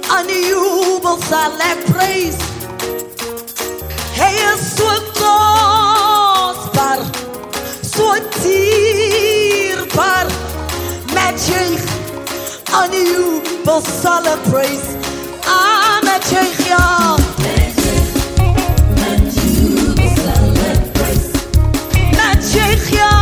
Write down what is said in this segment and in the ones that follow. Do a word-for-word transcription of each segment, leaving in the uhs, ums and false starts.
en jubel zal ik prijs. Hij is zo kostbaar, zo dierbaar. Met juich en jubel zal ik prijs. Ah, met juich, ja. Met juich, ja.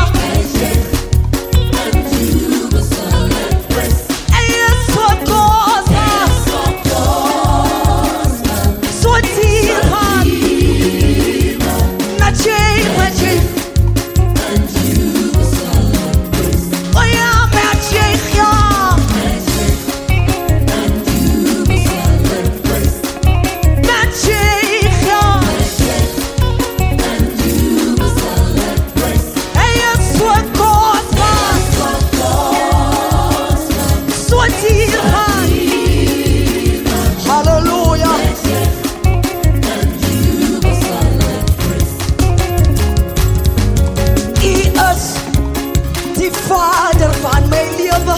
Vader van mijn leven,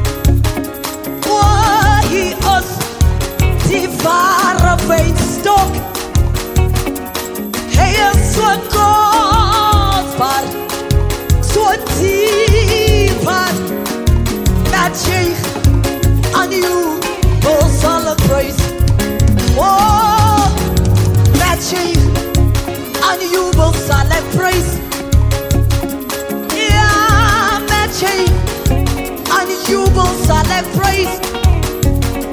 oh, hij is die ware wijnstok. Hij is zo kostbaar, zo dierbaar. Met juich en jubel zal ik prijs. Oh, met juich en jubel zal ik prijs. En jubel zal ik prijs.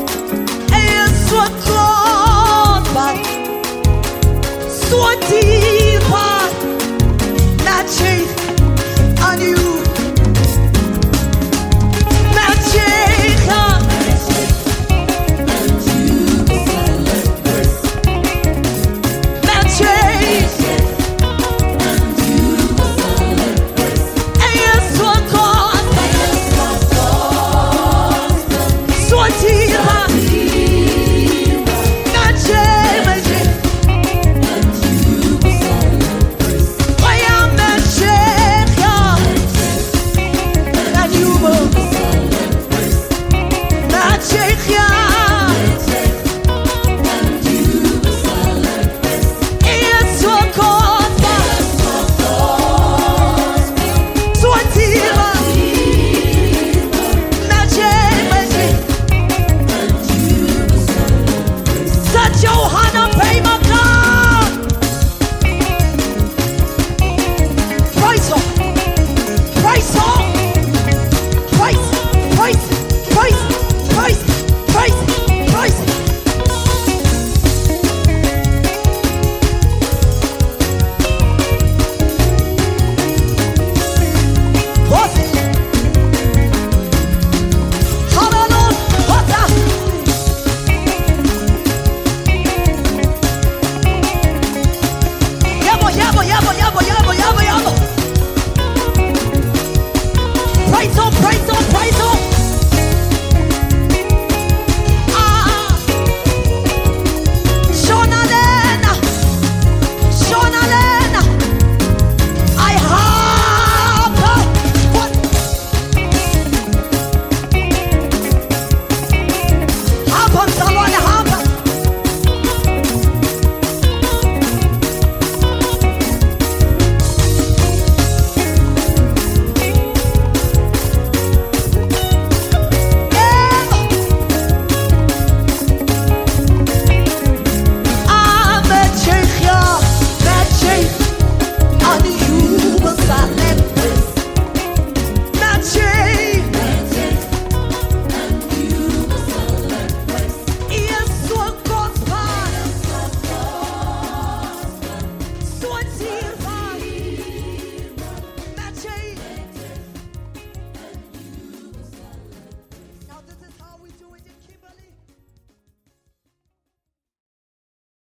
Hij is zo kostbaar, zo diep.